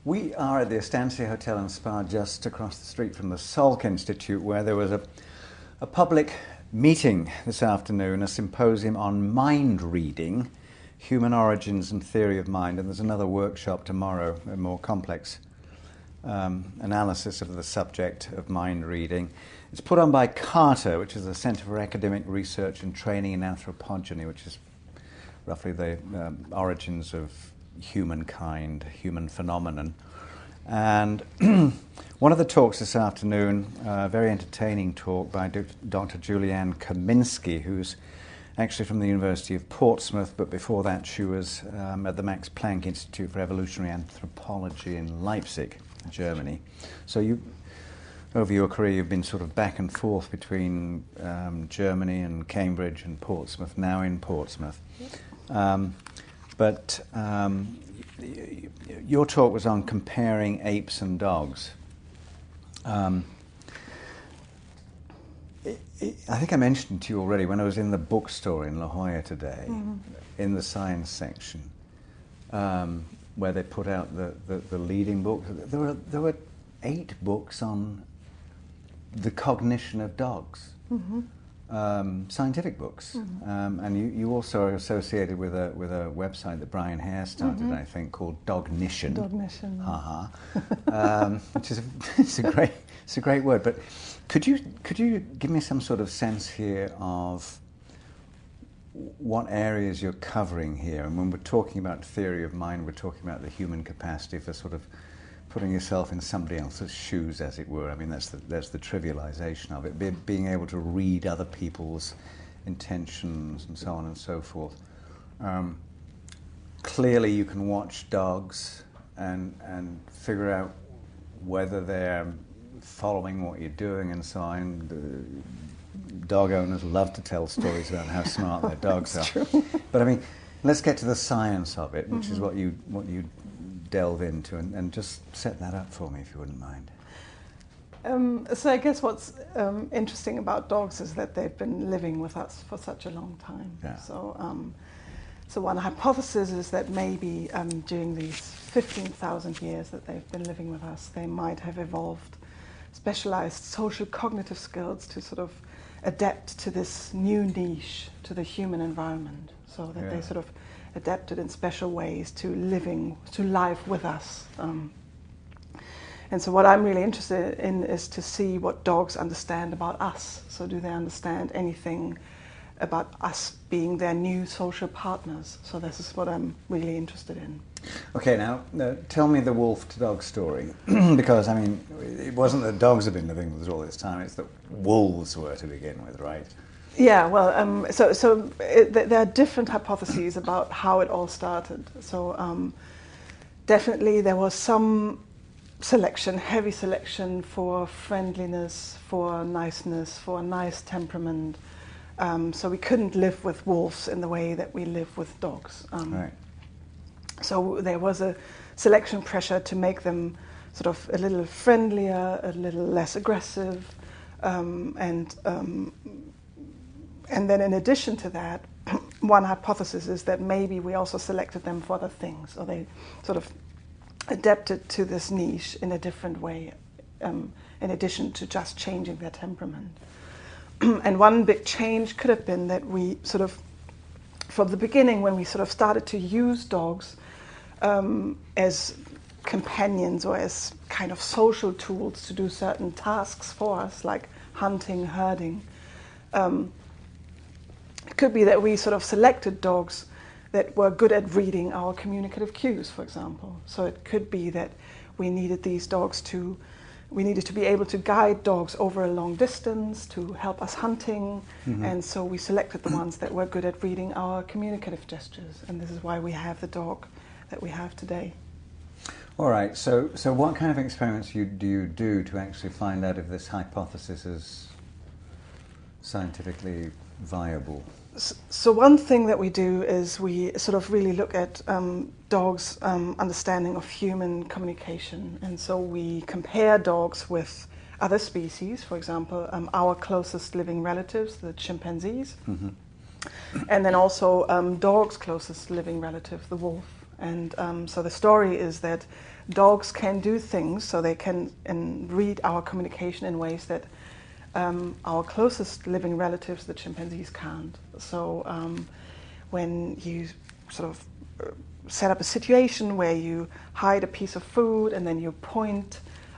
We are at the Estancia Hotel and Spa just across the street from the Salk Institute, where there was a public meeting this afternoon, a symposium on mind reading, human origins and theory of mind, and there's another workshop tomorrow, a more complex analysis of the subject of mind reading. It's put on by CARTA, which is the Centre for Academic Research and Training in Anthropogeny, which is roughly the origins of humankind, human phenomenon. And one of the talks this afternoon, a very entertaining talk by Dr. Julianne Kaminski, who's actually from the University of Portsmouth, but before that she was at the Max Planck Institute for Evolutionary Anthropology in Leipzig, Germany. So you, over your career, you've been sort of back and forth between Germany and Cambridge and Portsmouth, now in Portsmouth. But your talk was on comparing apes and dogs. I think I mentioned to you already when I was in the bookstore in La Jolla today, in the science section, where they put out the leading books. There were 8 books on the cognition of dogs. Scientific books, and you also are associated with a website that Brian Hare started, I think, called Dognition. Dognition, which is it's a great word. But could you give me some sort of sense here of what areas you're covering here? And when we're talking about theory of mind, we're talking about the human capacity for sort of putting yourself in somebody else's shoes, as it were. I mean, that's the trivialization of it, being able to read other people's intentions and so on and so forth. Clearly, you can watch dogs and figure out whether they're following what you're doing and so on. Dog owners love to tell stories about how smart their dogs are. True. But I mean, let's get to the science of it, which is what you delve into, and just set that up for me, if you wouldn't mind. So I guess what's interesting about dogs is that they've been living with us for such a long time. Yeah. So one hypothesis is that maybe during these 15,000 years that they've been living with us, they might have evolved specialized social cognitive skills to sort of adapt to this new niche, to the human environment, so that they sort of adapted in special ways to life with us. And so what I'm really interested in is to see what dogs understand about us. So do they understand anything about us being their new social partners? So this is what I'm really interested in. Okay, now tell me the wolf-to-dog story, because I mean, it wasn't that dogs have been living with us all this time, it's that wolves were to begin with, right? Yeah, well, there are different hypotheses about how it all started. So definitely there was some selection, heavy selection for friendliness, for niceness, for a nice temperament. So we couldn't live with wolves in the way that we live with dogs. Right. So there was a selection pressure to make them sort of a little friendlier, a little less aggressive, and then in addition to that, one hypothesis is that maybe we also selected them for other things, or they sort of adapted to this niche in a different way, in addition to just changing their temperament. And one big change could have been that we sort of, from the beginning when we sort of started to use dogs as companions or as kind of social tools to do certain tasks for us, like hunting, herding, it could be that we sort of selected dogs that were good at reading our communicative cues, for example. So it could be that we needed these dogs we needed to be able to guide dogs over a long distance to help us hunting, and so we selected the ones that were good at reading our communicative gestures, and this is why we have the dog that we have today. All right, so what kind of experiments do you do to actually find out if this hypothesis is scientifically viable? So one thing that we do is we sort of really look at dogs' understanding of human communication. And so we compare dogs with other species, for example, our closest living relatives, the chimpanzees, and then also dogs' closest living relative, the wolf. And so the story is that dogs can do things, so they can read our communication in ways that our closest living relatives, the chimpanzees, can't. So when you sort of set up a situation where you hide a piece of food and then you point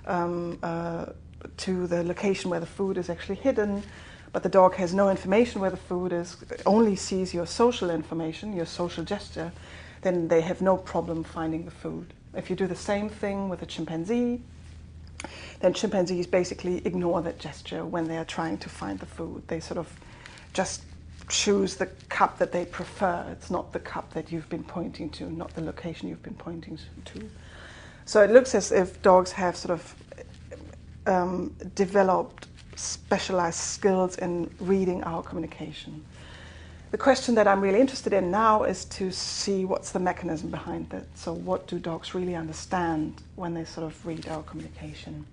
to the location where the food is actually hidden, but the dog has no information where the food is, only sees your social information, your social gesture, then they have no problem finding the food. If you do the same thing with a chimpanzee, then chimpanzees basically ignore that gesture when they are trying to find the food. They sort of just choose the cup that they prefer. It's not the cup that you've been pointing to, not the location you've been pointing to. So it looks as if dogs have sort of developed specialized skills in reading our communication. The question that I'm really interested in now is to see what's the mechanism behind that. So what do dogs really understand when they sort of read our communication?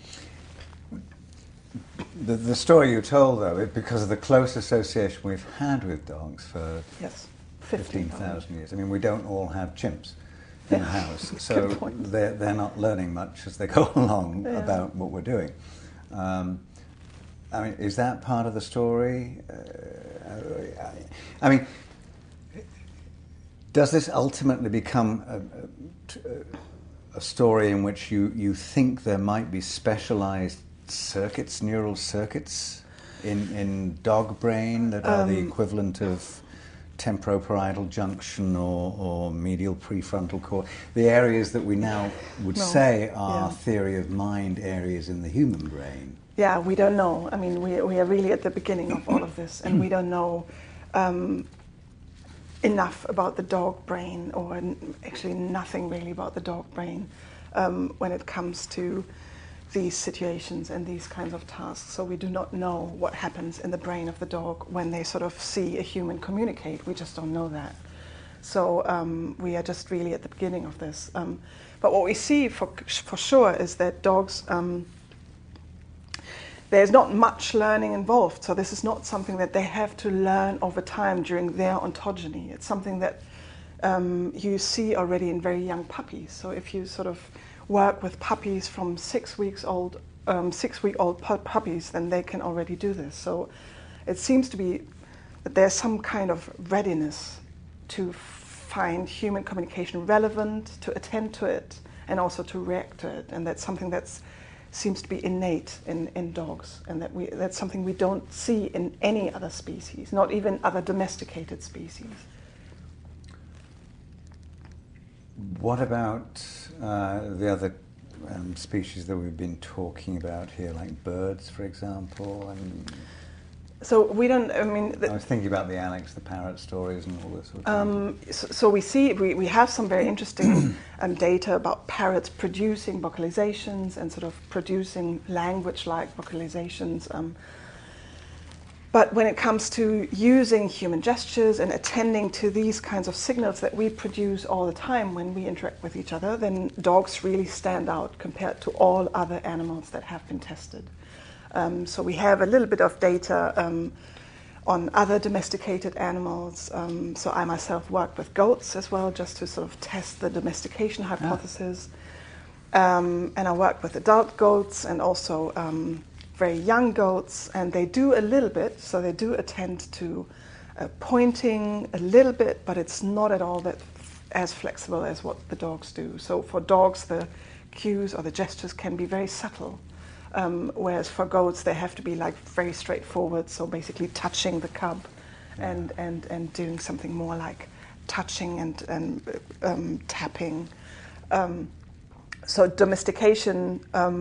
The story you told, though, because of the close association we've had with dogs for Yes, 15,000 years. I mean, we don't all have chimps in the house, so they're not learning much as they go along about what we're doing. I mean, is that part of the story? I mean, does this ultimately become a story in which you think there might be specialized circuits, neural circuits in dog brain that are the equivalent of temporoparietal junction or medial prefrontal cortex, the areas that we now would say are theory of mind areas in the human brain? Yeah, we don't know. I mean, we are really at the beginning of all of this, and we don't know enough about the dog brain, or actually nothing really about the dog brain when it comes to these situations and these kinds of tasks. So we do not know what happens in the brain of the dog when they sort of see a human communicate. We just don't know that. So we are just really at the beginning of this. But what we see for sure is that dogs, there's not much learning involved. So this is not something that they have to learn over time during their ontogeny. It's something that you see already in very young puppies. So if you sort of work with puppies from 6-week-old puppies, then they can already do this. So it seems to be that there's some kind of readiness to find human communication relevant, to attend to it, and also to react to it. And that's something that seems to be innate in dogs, and that's something we don't see in any other species, not even other domesticated species. What about the other species that we've been talking about here, like birds, for example? So we don't, I mean... I was thinking about the Alex the parrot stories and all this sort of thing. So we have some very interesting data about parrots producing vocalizations and sort of producing language-like vocalizations. But when it comes to using human gestures and attending to these kinds of signals that we produce all the time when we interact with each other, then dogs really stand out compared to all other animals that have been tested. So we have a little bit of data on other domesticated animals. So I myself worked with goats as well, just to sort of test the domestication hypothesis. And I worked with adult goats and also very young goats, and they do a little bit, so they do attend to pointing a little bit, but it's not at all that as flexible as what the dogs do. So for dogs, the cues or the gestures can be very subtle, whereas for goats, they have to be like very straightforward, so basically touching the cub and doing something more like touching and tapping. So domestication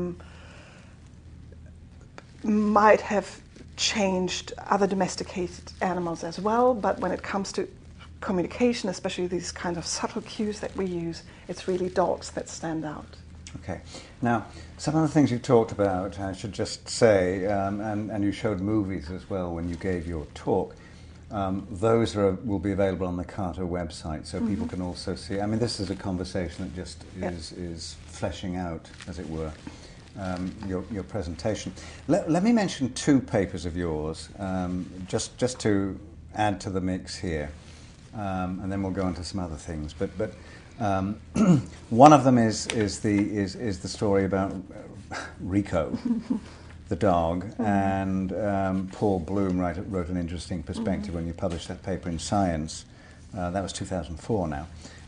might have changed other domesticated animals as well, but when it comes to communication, especially these kind of subtle cues that we use, it's really dogs that stand out. Okay. Now, some of the things you talked about, I should just say, and you showed movies as well when you gave your talk, those will be available on the Cato website, so people can also see. I mean, this is a conversation that just is fleshing out, as it were, your presentation. Let me mention 2 papers of yours, just to add to the mix here, and then we'll go on to some other things. But One of them is the story about Rico, the dog, and Paul Bloom wrote an interesting perspective when you published that paper in Science. That was 2004 now.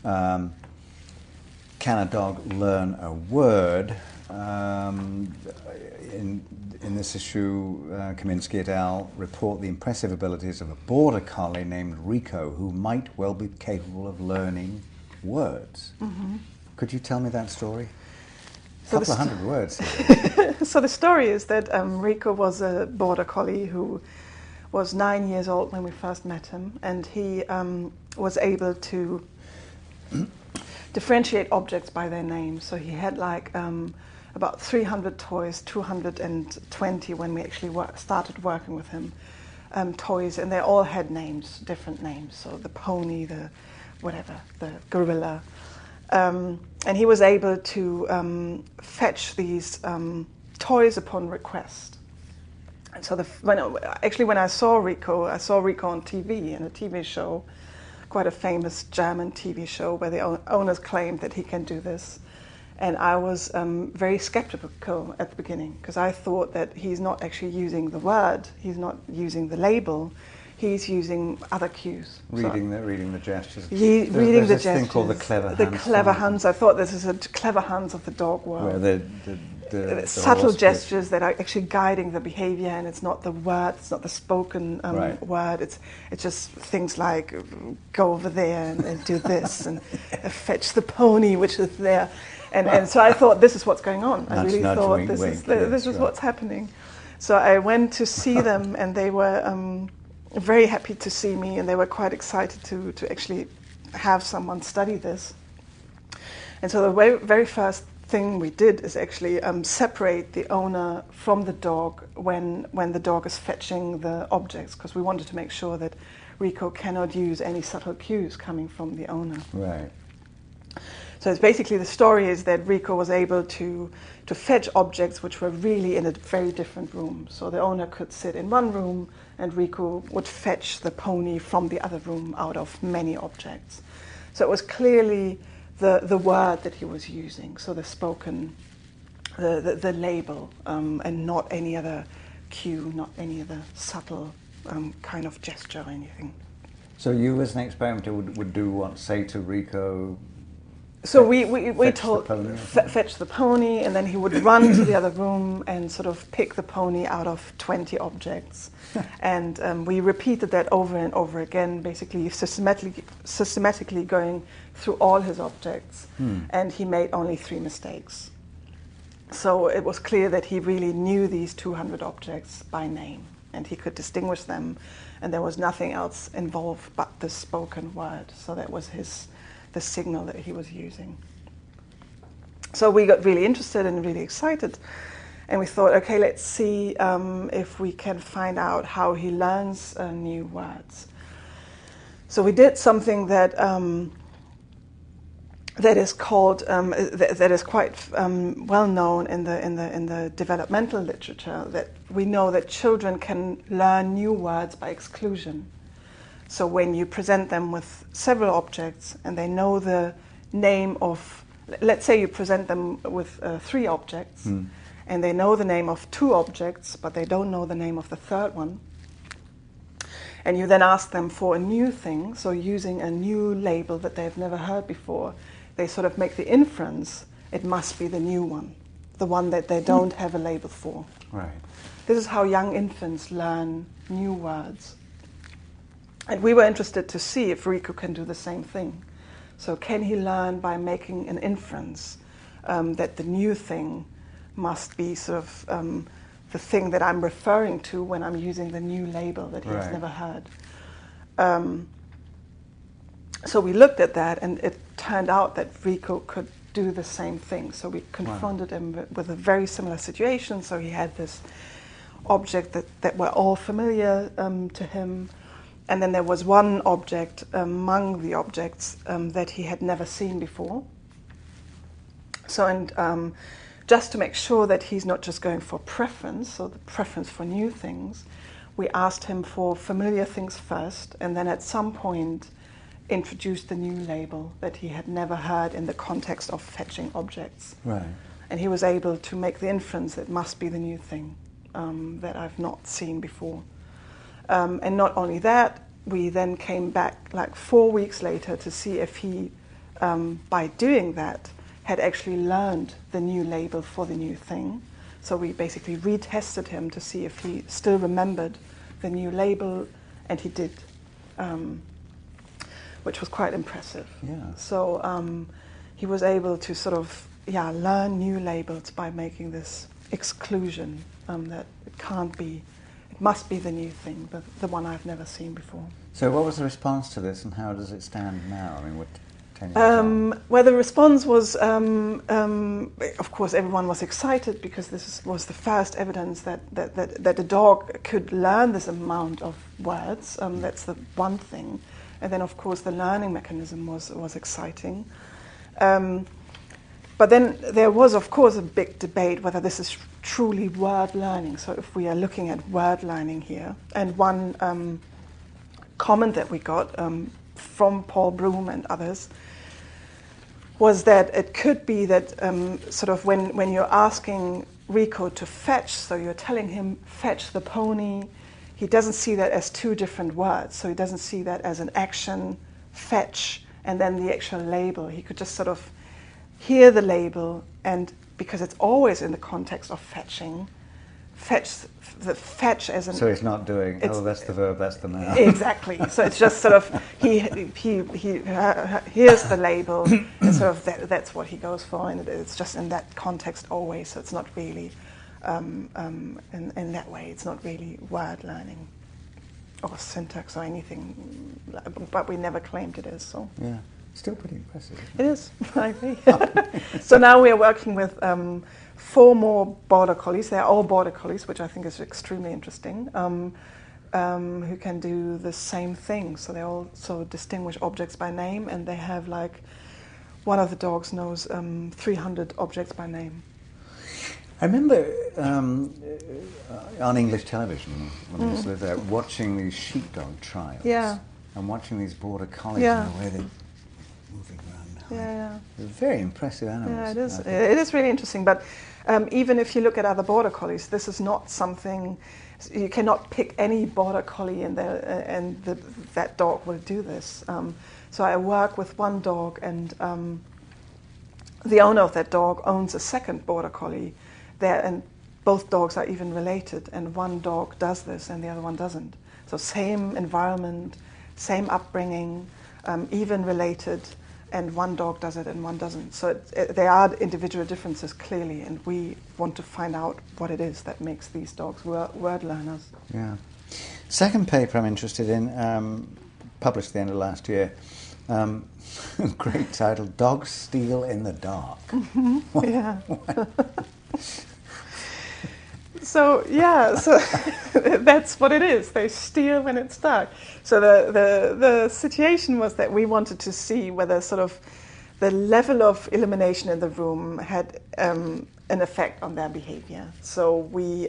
Can a dog learn a word? In this issue, Kaminsky et al. Report the impressive abilities of a border collie named Rico, who might well be capable of learning words. Could you tell me that story? A couple of hundred words. So the story is that Rico was a border collie who was 9 years old when we first met him, and he was able to differentiate objects by their names. So he had like about 300 toys, 220 when we actually started working with him, toys, and they all had names, different names. So the pony, the whatever, the gorilla. And he was able to fetch these toys upon request. And so when I saw Rico on TV, in a TV show, quite a famous German TV show where the owners claimed that he can do this. And I was very skeptical at the beginning, because I thought that he's not actually using the word, he's not using the label, he's using other cues. Reading the gestures. Reading the this gestures. Thing called the clever hands. The clever hands. I thought this is a clever hands of the dog world. Where the subtle gestures that are actually guiding the behavior, and it's not the word, it's not the spoken word. It's just things like go over there and do this and fetch the pony, which is there. And so I thought, this is what's going on. I really thought this is what's happening. So I went to see them, and they were very happy to see me, and they were quite excited to actually have someone study this. And so the very first thing we did is actually separate the owner from the dog when the dog is fetching the objects, because we wanted to make sure that Rico cannot use any subtle cues coming from the owner. Right. So it's basically, the story is that Rico was able to fetch objects which were really in a very different room. So the owner could sit in one room, and Rico would fetch the pony from the other room out of many objects. So it was clearly the word that he was using, so the spoken, the label, and not any other cue, not any other subtle kind of gesture or anything. So you, as an experimenter, would do what, say to Rico? So we told fetch the pony, and then he would run to the other room and sort of pick the pony out of 20 objects. And we repeated that over and over again, basically systematically going through all his objects. And he made only 3 mistakes. So it was clear that he really knew these 200 objects by name, and he could distinguish them, and there was nothing else involved but the spoken word. So that was the signal that he was using. So we got really interested and really excited, and we thought, okay, let's see if we can find out how he learns new words. So we did something that is called that is quite well known in the developmental literature, that we know that children can learn new words by exclusion. So when you present them with several objects and they know the name of, let's say you present them with 3 objects, and they know the name of 2 objects, but they don't know the name of the third one, and you then ask them for a new thing, so using a new label that they've never heard before, they sort of make the inference it must be the new one, the one that they don't have a label for. Right. This is how young infants learn new words. And we were interested to see if Rico can do the same thing. So can he learn by making an inference that the new thing must be sort of the thing that I'm referring to when I'm using the new label that he has never heard. So we looked at that, and it turned out that Rico could do the same thing. So we confronted him with a very similar situation. So he had this object that were all familiar to him, and then there was one object among the objects that he had never seen before. So, and just to make sure that he's not just going for preference, so the preference for new things, we asked him for familiar things first, and then at some point introduced the new label that he had never heard in the context of fetching objects. Right. And he was able to make the inference that it must be the new thing that I've not seen before. And not only that, we then came back like 4 weeks later to see if he, by doing that, had actually learned the new label for the new thing. So we basically retested him to see if he still remembered the new label, and he did, which was quite impressive. Yeah. So he was able to sort of learn new labels by making this exclusion that it can't be, it must be the new thing, the one I've never seen before. So what was the response to this, and how does it stand now? I mean, what 10 years on? Well, the response was, of course, everyone was excited because this was the first evidence that the dog could learn this amount of words. That's the one thing. And then, of course, the learning mechanism was exciting. But then there was, of course, a big debate whether this is truly word learning. So if we are looking at word learning here, and one comment that we got from Paul Broom and others was that it could be that sort of when you're asking Rico to fetch, so you're telling him fetch the pony, he doesn't see that as two different words. So he doesn't see that as an action, fetch, and then the actual label. He could just sort of hear the label, and because it's always in the context of fetching, fetch as an... So he's not doing, that's the verb, that's the noun. Exactly. So it's just sort of, he hears the label, and sort of that's what he goes for, and it's just in that context always, so it's not really, in that way, it's not really word learning or syntax or anything, but we never claimed it is, so. Yeah. Still pretty impressive. It is, I agree. So now we are working with 4 more border collies. They're all border collies, which I think is extremely interesting, who can do the same thing. So they also distinguish objects by name, and they have like, one of the dogs knows 300 objects by name. I remember on English television, when I used to live there, watching these sheepdog trials. Yeah. And watching these border collies Yeah. and the way they moving around. Yeah. They're very impressive animals. Yeah, it is. It is really interesting. But even if you look at other border collies, this is not something. You cannot pick any border collie and that dog will do this. So I work with one dog, and the owner of that dog owns a second border collie there, and both dogs are even related. And one dog does this, and the other one doesn't. So same environment, same upbringing, even related. And one dog does it and one doesn't. So there are individual differences, clearly, and we want to find out what it is that makes these dogs word learners. Yeah. Second paper I'm interested in, published at the end of last year, great title, Dogs Steal in the Dark. Yeah. So that's what it is. They steal when it's dark. So the situation was that we wanted to see whether sort of the level of illumination in the room had an effect on their behavior. So we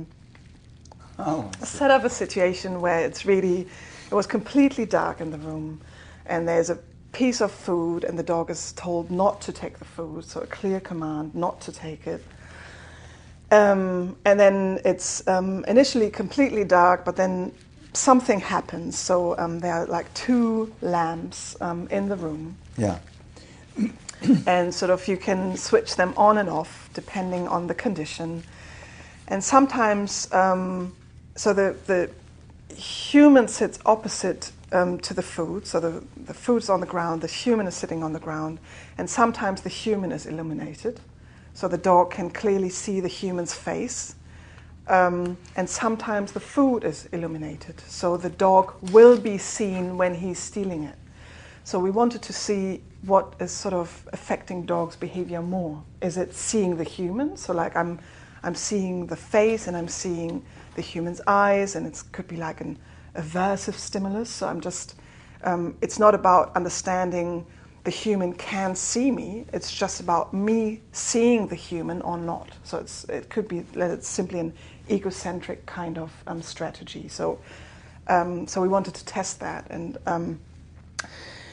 set up a situation where it was completely dark in the room, and there's a piece of food, and the dog is told not to take the food. So a clear command not to take it. And then it's initially completely dark, but then something happens. So there are like 2 lamps in the room. Yeah. And sort of you can switch them on and off depending on the condition. And sometimes, so the human sits opposite to the food. So the food's on the ground, the human is sitting on the ground. And sometimes the human is illuminated. So the dog can clearly see the human's face. And sometimes the food is illuminated. So the dog will be seen when he's stealing it. So we wanted to see what is sort of affecting dogs' behavior more. Is it seeing the human? So like I'm seeing the face and I'm seeing the human's eyes, and it could be like an aversive stimulus. So I'm just, it's not about understanding the human can see me. It's just about me seeing the human or not. So it could be it's simply an egocentric kind of strategy. So we wanted to test that, and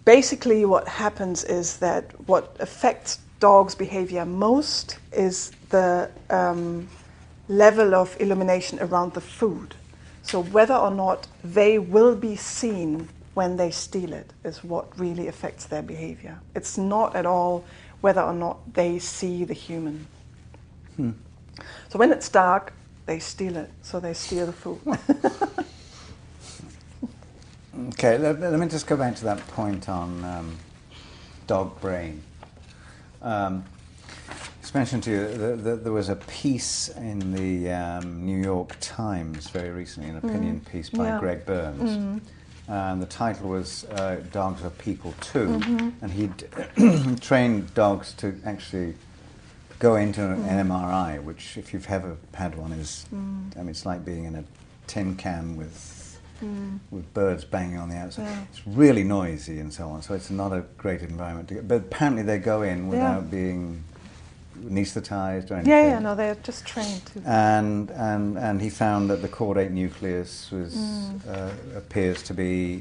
basically what happens is that what affects dogs' behavior most is the level of illumination around the food. So whether or not they will be seen when they steal it is what really affects their behavior. It's not at all whether or not they see the human. So when it's dark, they steal it, so they steal the food. Okay, let me just go back to that point on dog brain. It's mentioned to you that there was a piece in the New York Times very recently, an opinion piece by Greg Burns. And the title was Dogs Are People Too. And he'd trained dogs to actually go into an MRI, which, if you've ever had one, is, I mean, it's like being in a tin can with birds banging on the outside. Yeah. It's really noisy and so on, so it's not a great environment to get. But apparently they go in without being anaesthetised or anything. Yeah, no, they're just trained to. And he found that the caudate nucleus was appears to be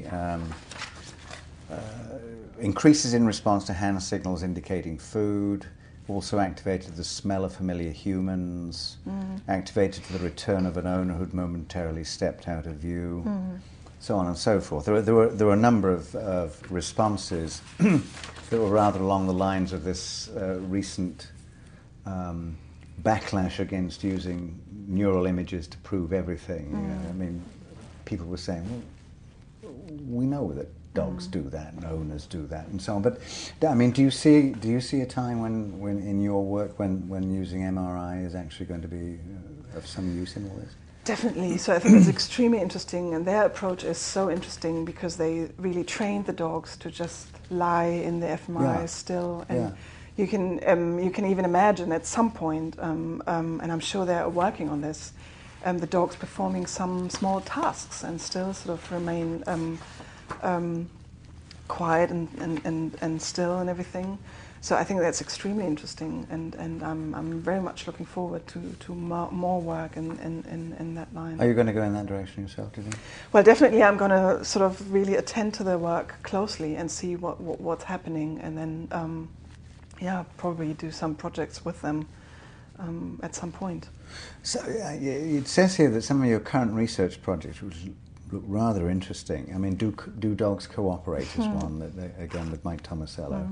increases in response to hand signals indicating food, also activated the smell of familiar humans, activated the return of an owner who'd momentarily stepped out of view, so on and so forth. There were a number of responses that were rather along the lines of this recent backlash against using neural images to prove everything. You know, I mean, people were saying, well, we know that dogs do that and owners do that and so on. But I mean, do you see a time when in your work when using MRI is actually going to be of some use in all this? Definitely. So I think it's extremely interesting, and their approach is so interesting because they really trained the dogs to just lie in the fMRI still, and you can even imagine at some point, and I'm sure they're working on this, the dogs performing some small tasks and still sort of remain quiet and still and everything. So I think that's extremely interesting, and I'm very much looking forward to more work in that line. Are you going to go in that direction yourself, do you think? Well, definitely I'm going to sort of really attend to their work closely and see what's happening, and then probably do some projects with them at some point. So it says here that some of your current research projects, which look rather interesting. I mean, do dogs cooperate is one that again with Mike Tomasello.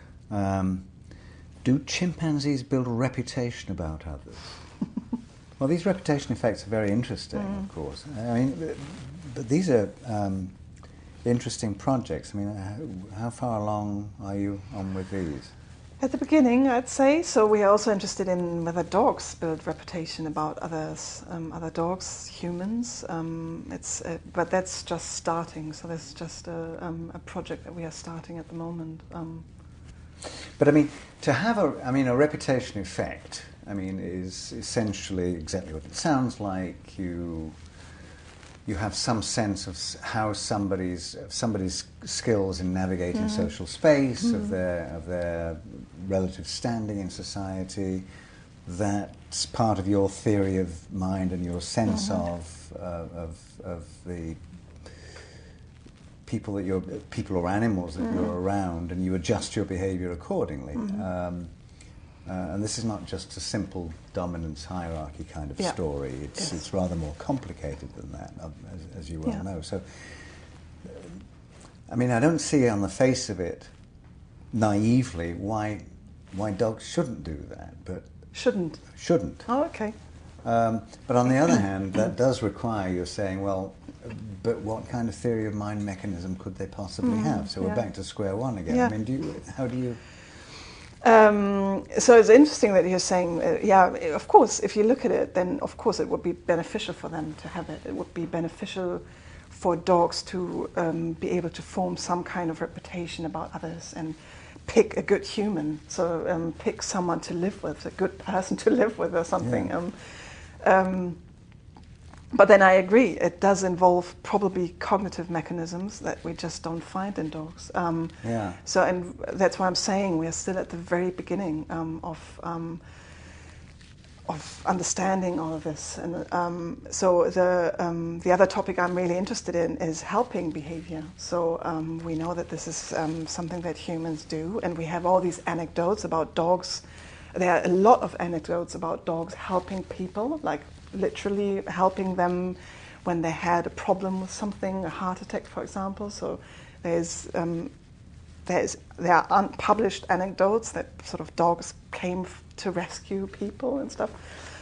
Do chimpanzees build a reputation about others? Well, these reputation effects are very interesting, of course. I mean, but these are interesting projects. I mean, how far along are you on with these? At the beginning, I'd say. So we are also interested in whether dogs build reputation about others, other dogs, humans. But that's just starting. So that's just a project that we are starting at the moment. But I mean, to have a reputation effect, I mean, is essentially exactly what it sounds like. You have some sense of how somebody's skills in navigating social space, of their relative standing in society. That's part of your theory of mind and your sense of the people or animals that you're around, and you adjust your behaviour accordingly. And this is not just a simple dominance hierarchy kind of story. It's rather more complicated than that, as you well know. So, I mean, I don't see on the face of it, naively, why dogs shouldn't do that. But shouldn't. Oh, okay. But on the other hand, that does require you're saying, well, but what kind of theory of mind mechanism could they possibly have? So we're back to square one again. I mean, how do you? So it's interesting that you're saying, of course, if you look at it, then of course it would be beneficial for them to have it. It would be beneficial for dogs to be able to form some kind of reputation about others and pick a good human. So pick someone to live with, a good person to live with or something. But then I agree, it does involve probably cognitive mechanisms that we just don't find in dogs. So, and that's why I'm saying we are still at the very beginning of understanding all of this. And so the other topic I'm really interested in is helping behavior. So we know that this is something that humans do, and we have all these anecdotes about dogs. There are a lot of anecdotes about dogs helping people, like literally helping them when they had a problem with something, a heart attack, for example. So there are unpublished anecdotes that sort of dogs came to rescue people and stuff,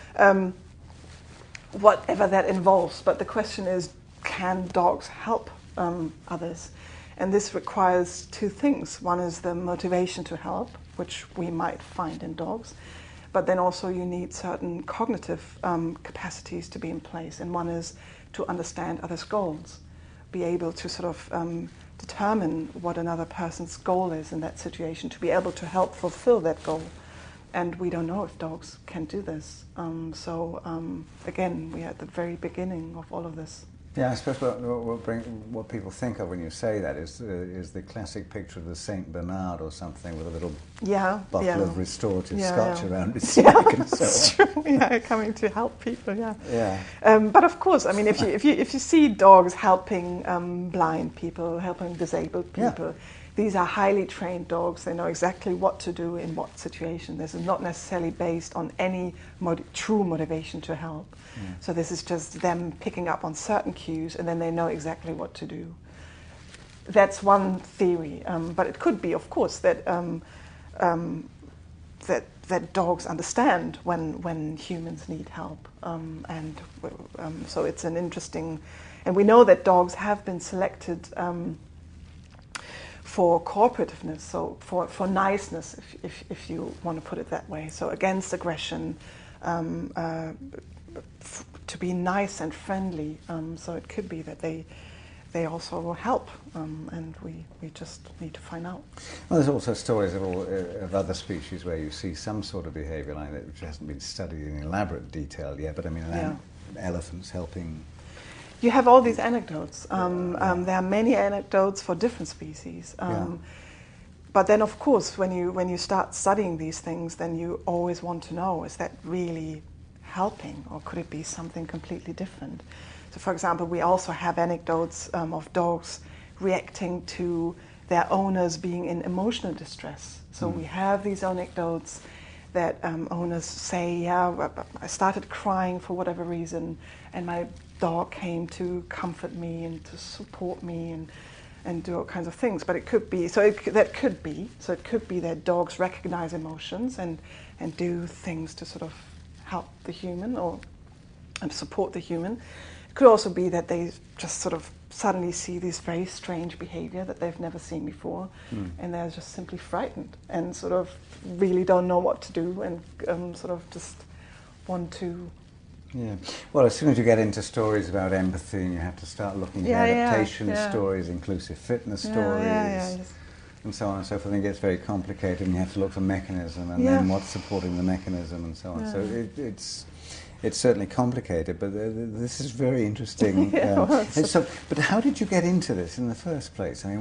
whatever that involves. But the question is, can dogs help others? And this requires two things. One is the motivation to help, which we might find in dogs, but then also you need certain cognitive capacities to be in place. And one is to understand others' goals, be able to sort of determine what another person's goal is in that situation, to be able to help fulfill that goal. And we don't know if dogs can do this. Again, we're at the very beginning of all of this. Yeah, I suppose what people think of when you say that is the classic picture of the Saint Bernard or something with a little bottle of restorative scotch around its neck and so on. True. Yeah, coming to help people. Yeah. But of course, I mean, if you see dogs helping blind people, helping disabled people, these are highly trained dogs. They know exactly what to do in what situation. This is not necessarily based on any true motivation to help. So this is just them picking up on certain cues, and then they know exactly what to do. That's one theory, but it could be, of course, that that dogs understand when humans need help, so it's an interesting. And we know that dogs have been selected for cooperativeness, so for niceness, if you want to put it that way. So against aggression. To be nice and friendly, so it could be that they also help, and we just need to find out. Well, there's also stories of other species where you see some sort of behaviour like that, which hasn't been studied in elaborate detail yet, but I mean, elephants helping. You have all these anecdotes. There are many anecdotes for different species. But then, of course, when you start studying these things, then you always want to know, is that really helping, or could it be something completely different? So, for example, we also have anecdotes of dogs reacting to their owners being in emotional distress. So we have these anecdotes that owners say, I started crying for whatever reason, and my dog came to comfort me and to support me and do all kinds of things. But it could be, it could be that dogs recognize emotions and do things to sort of help the human and support the human. It could also be that they just sort of suddenly see this very strange behavior that they've never seen before, and they're just simply frightened and sort of really don't know what to do, and sort of just want to. Yeah. Well, as soon as you get into stories about empathy, and you have to start looking at adaptation stories, inclusive fitness stories. And so on and so forth, and it gets very complicated, and you have to look for mechanism, and then what's supporting the mechanism, and so on. So it's certainly complicated, but this is very interesting. But how did you get into this in the first place? I mean,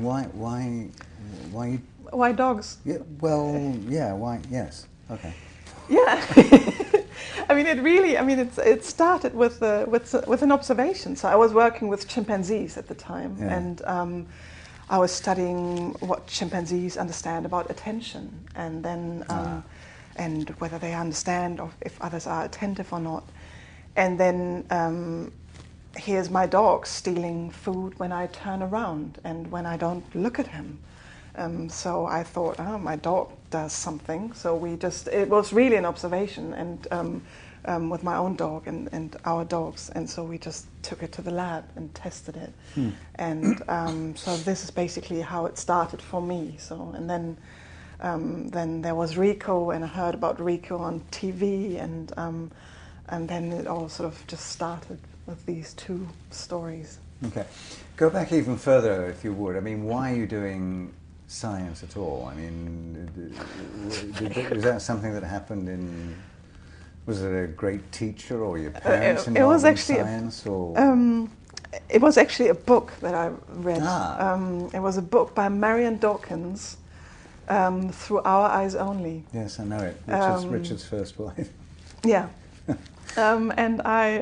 why dogs? Yeah, well, yeah. Why? Yes. Okay. Yeah. I mean, it started with an observation. So I was working with chimpanzees at the time, and I was studying what chimpanzees understand about attention, and then and whether they understand or if others are attentive or not. And then here's my dog stealing food when I turn around and when I don't look at him. So I thought, my dog does something. So it was really an observation, and with my own dog and our dogs, and so we just took it to the lab and tested it. And so this is basically how it started for me. So and then there was Rico, and I heard about Rico on TV, and then it all sort of just started with these two stories. Okay, go back even further if you would. I mean, why are you doing science at all? I mean, was that something that happened in? Was it a great teacher, or your parents involved in science? It was actually a book that I read. It was a book by Marion Dawkins, Through Our Eyes Only. Yes, I know it. Richard's first wife. Yeah. And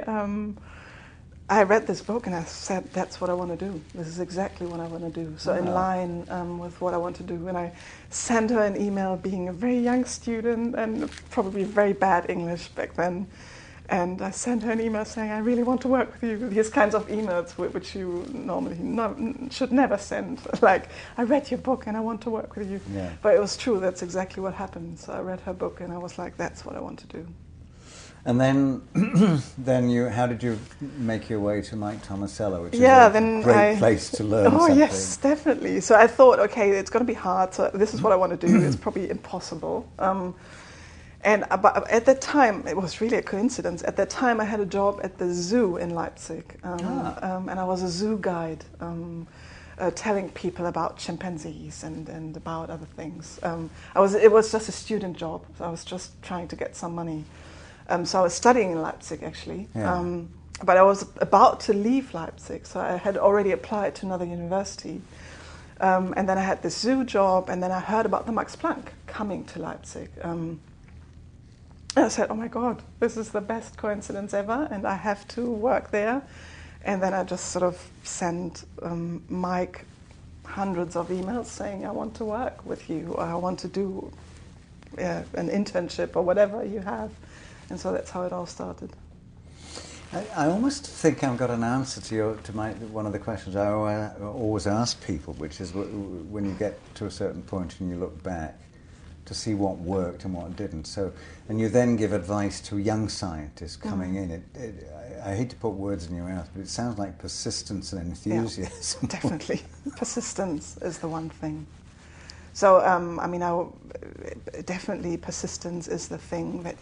I read this book and I said, that's what I want to do. This is exactly what I want to do. So in line with what I want to do. And I sent her an email being a very young student and probably very bad English back then. And I sent her an email saying, I really want to work with you. These kinds of emails which you normally should never send. Like, I read your book and I want to work with you. Yeah. But it was true, that's exactly what happened. So I read her book and I was like, that's what I want to do. And then, how did you make your way to Mike Tomasello, which is a great place to learn something? Oh, yes, definitely. So I thought, okay, it's going to be hard. So this is what I want to do. It's probably impossible. But at that time, it was really a coincidence. At that time, I had a job at the zoo in Leipzig, and I was a zoo guide, telling people about chimpanzees and about other things. It was just a student job. So I was just trying to get some money. So I was studying in Leipzig, actually. Yeah. But I was about to leave Leipzig, so I had already applied to another university. And then I had this zoo job, and then I heard about the Max Planck coming to Leipzig. And I said, oh my God, this is the best coincidence ever, and I have to work there. And then I just sort of sent Mike hundreds of emails saying, I want to work with you, or I want to do an internship, or whatever you have. And so that's how it all started. I almost think I've got an answer to one of the questions I always ask people, which is when you get to a certain point and you look back to see what worked and what didn't. So, and you then give advice to young scientists coming in. I hate to put words in your mouth, but it sounds like persistence and enthusiasm. Yeah, definitely. Persistence is the one thing. So, definitely persistence is the thing that,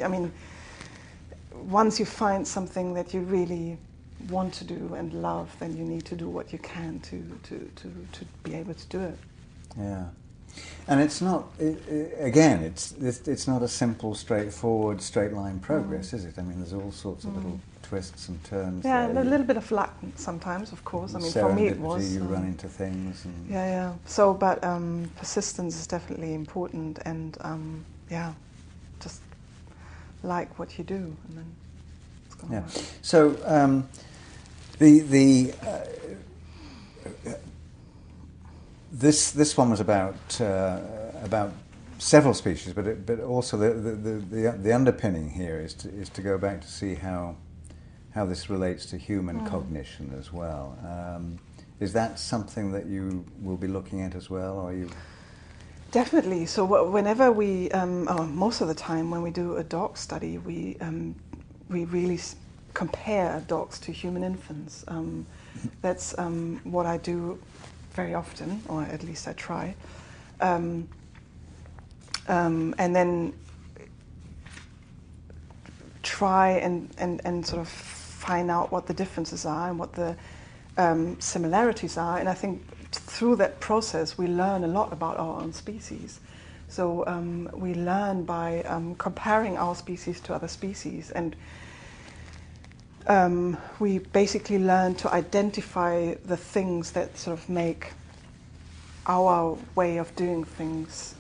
once you find something that you really want to do and love, then you need to do what you can to be able to do it. Yeah. And it's not, again, it's not a simple, straightforward, straight line progress, is it? I mean, there's all sorts of little twists and turns. Yeah, a little bit of luck sometimes, of course. I mean, for me it was. You run into things. And yeah. So, but persistence is definitely important, and just like what you do, and then it's going to work. So, This one was about several species, but also the underpinning here is to go back to see how this relates to human cognition as well. Is that something that you will be looking at as well, or are you? Definitely. So whenever we, most of the time when we do a dog study, we really compare dogs to human infants. That's what I do very often, or at least I try. And then try and sort of find out what the differences are and what the similarities are. And I think through that process we learn a lot about our own species. So we learn by comparing our species to other species, and we basically learn to identify the things that sort of make our way of doing things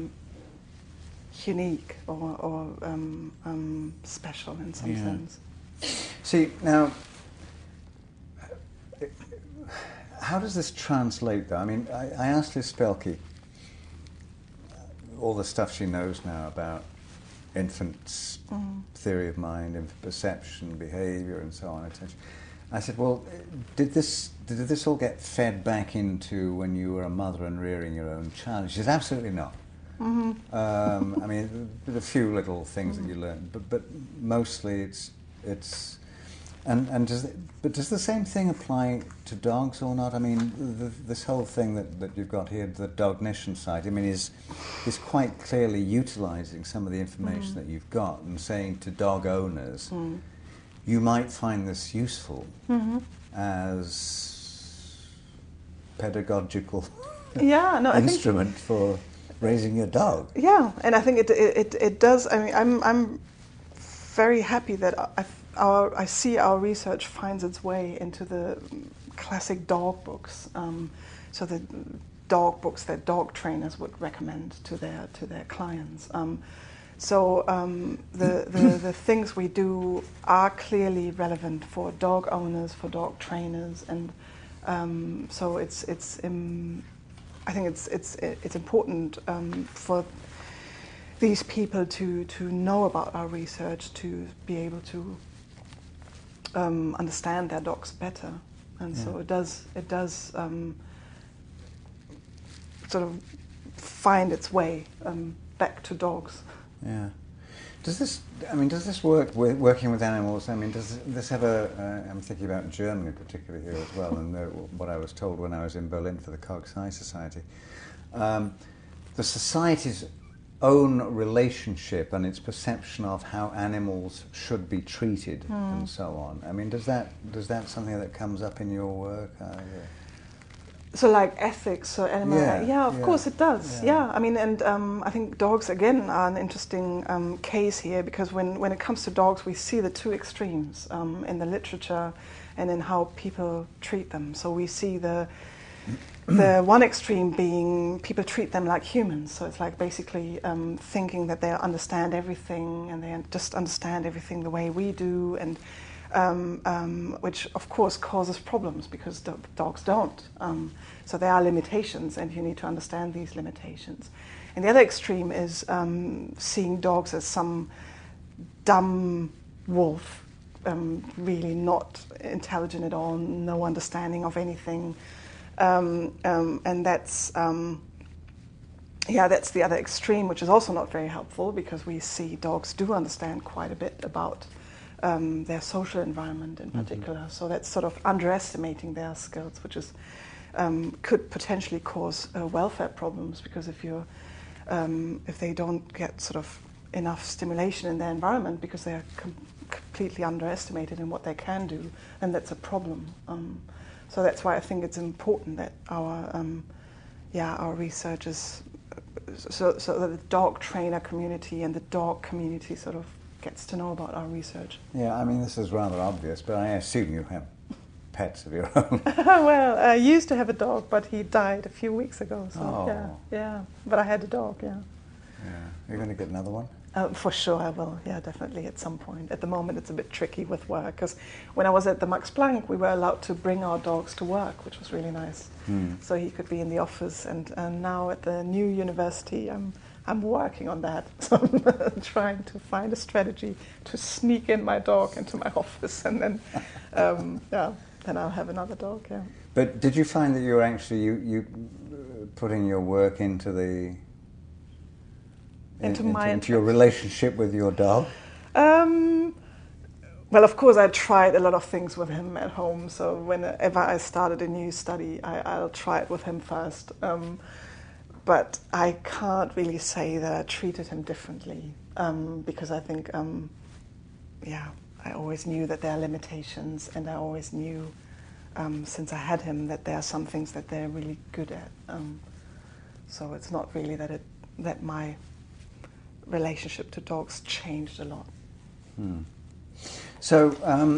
unique or special in some sense. See, now, how does this translate, though? I mean, I asked Liz Spelke all the stuff she knows now about infants' theory of mind, infant perception, behaviour, and so on, attention. I said, well, did this all get fed back into when you were a mother and rearing your own child? She says, absolutely not. I mean, there's a few little things that you learn, but mostly it's and does the same thing apply to dogs or not? I mean, this whole thing that you've got here, the dognition side, I mean, is quite clearly utilising some of the information that you've got and saying to dog owners, you might find this useful as pedagogical instrument for raising your dog. Yeah, and I think it does. I mean, I'm very happy that I see our research finds its way into the classic dog books. So the dog books that dog trainers would recommend to their clients. So the things we do are clearly relevant for dog owners, for dog trainers, and so I think it's important for these people to know about our research, to be able to understand their dogs better, and so it does sort of find its way back to dogs. Yeah. Does this work working with animals? I mean, does this have I'm thinking about Germany particularly here as well, and what I was told when I was in Berlin for the Coxsackie Society. The society's own relationship and its perception of how animals should be treated and so on. I mean, does that something that comes up in your work? So like ethics or animal rights? Yeah, of course it does. Yeah, I mean, and I think dogs again are an interesting case here, because when it comes to dogs, we see the two extremes in the literature and in how people treat them. So we see the one extreme being people treat them like humans. So it's like basically thinking that they understand everything and they just understand everything the way we do, and which of course causes problems because dogs don't. So there are limitations, and you need to understand these limitations. And the other extreme is seeing dogs as some dumb wolf, really not intelligent at all, no understanding of anything. And that's the other extreme, which is also not very helpful, because we see dogs do understand quite a bit about their social environment in particular. Mm-hmm. So that's sort of underestimating their skills, which is could potentially cause welfare problems, because if they don't get sort of enough stimulation in their environment because they're completely underestimated in what they can do, then that's a problem. So that's why I think it's important that our research is so that the dog trainer community and the dog community sort of gets to know about our research. Yeah, I mean, this is rather obvious, but I assume you have pets of your own. Well, I used to have a dog, but he died a few weeks ago. So yeah. But I had a dog. Yeah. You're going to get another one? For sure I will, yeah, definitely at some point. At the moment it's a bit tricky with work, because when I was at the Max Planck we were allowed to bring our dogs to work, which was really nice. So he could be in the office, and now at the new university I'm working on that. So I'm trying to find a strategy to sneak in my dog into my office, and then then I'll have another dog, yeah. But did you find that you were actually you putting your work into the into your relationship with your dog? Well, of course, I tried a lot of things with him at home. So whenever I started a new study, I'll try it with him first. But I can't really say that I treated him differently, because I think, I always knew that there are limitations, and I always knew, since I had him, that there are some things that they're really good at. So it's not really that my relationship to dogs changed a lot. So,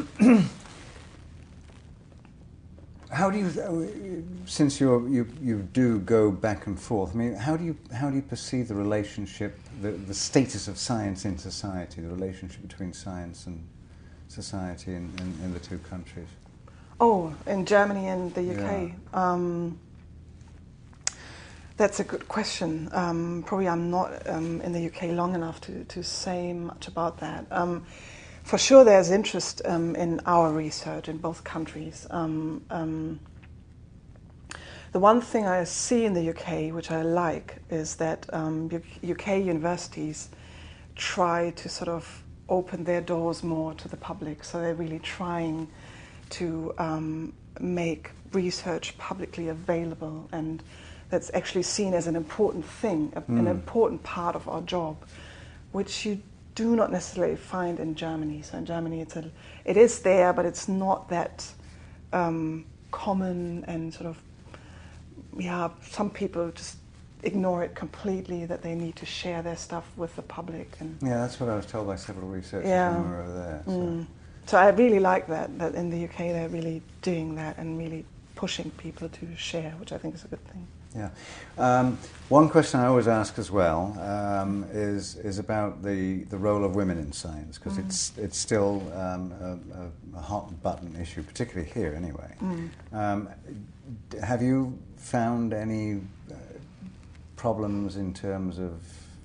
how do you, since you do go back and forth, I mean, how do you perceive the relationship, the status of science in society, the relationship between science and society in the two countries? Oh, in Germany and the UK. Yeah. That's a good question. Probably I'm not in the UK long enough to say much about that. For sure there's interest in our research in both countries. The one thing I see in the UK, which I like, is that UK universities try to sort of open their doors more to the public. So they're really trying to make research publicly available, and that's actually seen as an important thing, an important part of our job, which you do not necessarily find in Germany. So in Germany, it is there, but it's not that common, and sort of, some people just ignore it completely, that they need to share their stuff with the public. And that's what I was told by several researchers when we were over there. So I really like that in the UK they're really doing that and really pushing people to share, which I think is a good thing. Yeah. One question I always ask as well is about the role of women in science, because it's still a hot button issue, particularly here anyway. Have you found any problems in terms of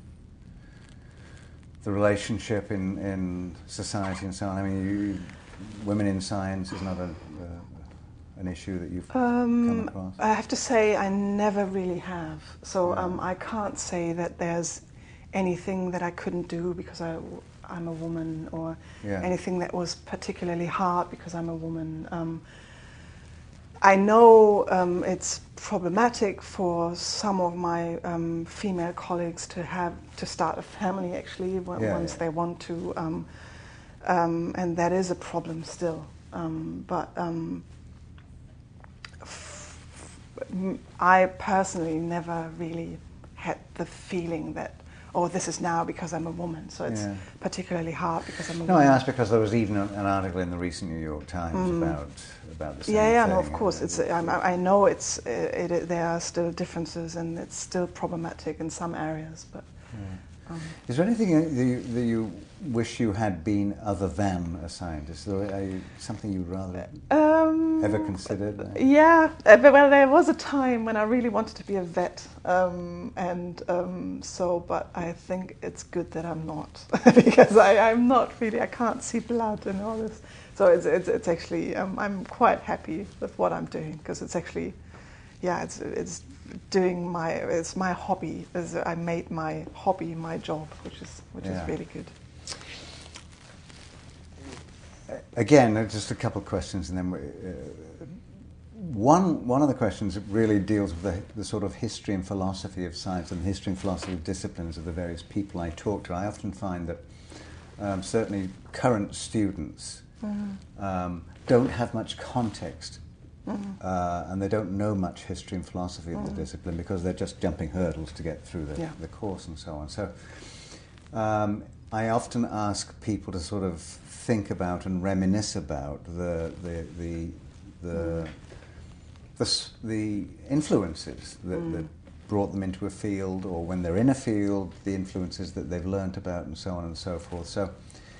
the relationship in society and so on? I mean, women in science is not an issue that you've come across? I have to say I never really have. So I can't say that there's anything that I couldn't do because I'm a woman, or anything that was particularly hard because I'm a woman. I know it's problematic for some of my female colleagues to start a family, actually, once they want to, and that is a problem still. But I personally never really had the feeling that, oh, this is now because I'm a woman, so it's particularly hard because I'm a woman. No, I asked because there was even an article in the recent New York Times about the same thing. Yeah, no, of course. I know there are still differences, and it's still problematic in some areas. But is there anything that you wish you had been other than a scientist? Something you'd rather ever considered? Well, there was a time when I really wanted to be a vet, but I think it's good that I'm not, because I'm not really. I can't see blood and all this. So it's actually I'm quite happy with what I'm doing, because it's actually, it's my hobby. I made my hobby my job, which is really good. Again, just a couple of questions, and then one of the questions really deals with the sort of history and philosophy of science and the history and philosophy of disciplines of the various people I talk to. I often find that certainly current students don't have much context, and they don't know much history and philosophy of the discipline, because they're just jumping hurdles to get through the course and so on. So I often ask people to sort of think about and reminisce about the influences that brought them into a field, or when they're in a field, the influences that they've learnt about, and so on and so forth. So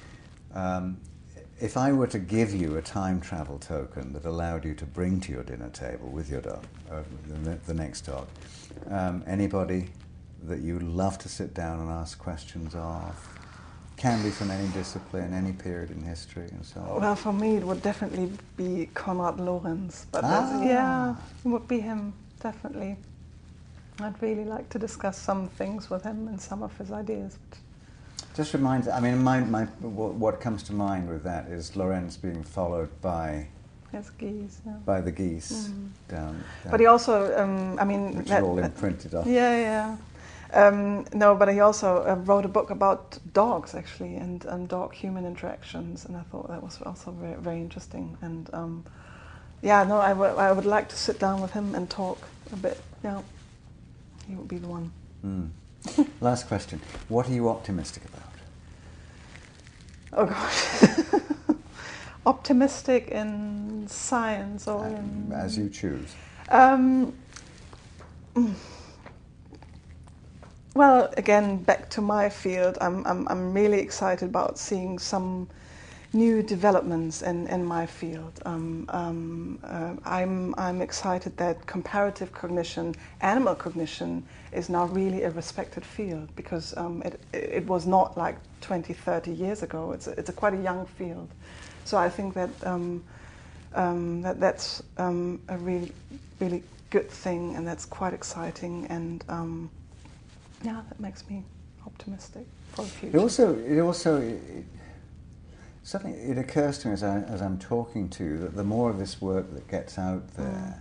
if I were to give you a time travel token that allowed you to bring to your dinner table with your dog, the next dog, anybody that you love to sit down and ask questions of, can be from any discipline, any period in history, and so on. Well, for me, it would definitely be Konrad Lorenz. But it would be him, definitely. I'd really like to discuss some things with him and some of his ideas. Just reminds, what comes to mind with that is Lorenz being followed by geese, by the geese down. But he also, which are all imprinted off. No, but he also wrote a book about dogs, actually, and dog-human interactions, and I thought that was also very, very interesting. And I would like to sit down with him and talk a bit. Yeah, he would be the one. Last question: what are you optimistic about? Oh gosh, optimistic in science or in as you choose. Well, again, back to my field, I'm really excited about seeing some new developments in my field. I'm excited that comparative cognition, animal cognition, is now really a respected field, because it was not like 20, 30 years ago. It's quite a young field. So I think that that's a really, really good thing, and that's quite exciting, and that makes me optimistic for the future. It occurs to me as I'm talking to you that the more of this work that gets out there,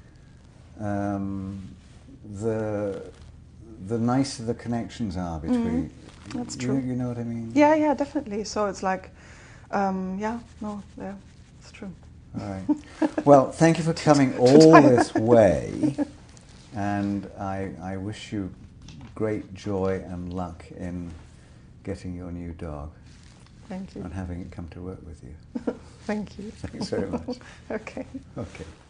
the nicer the connections are between. That's true. You know what I mean? Yeah, definitely. So it's like, it's true. All right. Well, thank you for coming all this way, and I wish you great joy and luck in getting your new dog. Thank you. And having it come to work with you. Thank you. Thanks very much. Okay. Okay.